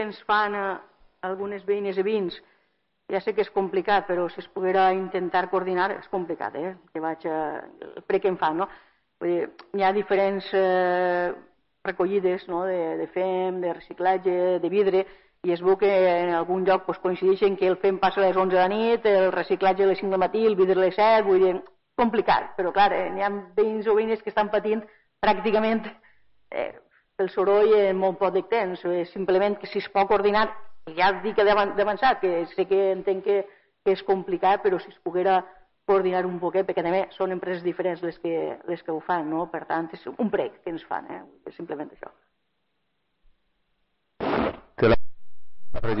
ens fan algunes veïnes i veïns, ja sé que és complicat, però si es poguera intentar coordinar, és complicat, que vaig el prec que em fan, no? Vull dir, hi ha diferents recollides, no? de fem, de reciclatge, de vidre, i es veu que en algun lloc coincideixen que el fem passa a les 11 de la nit, el reciclatge a les 5 del matí, el vidre a les 7, vull dir, complicat, però clar, n'hi ha veïns o veïnes que estan patint pràcticament el soroll en molt poc de temps, simplement que si es pot coordinar, ja dic que d'avançar, que sé que entenc que és complicat, però si es poguera coordinar un poquet, perquè també són empreses diferents les que ho fan, no? Per tant, és un prec que ens fan, és simplement això.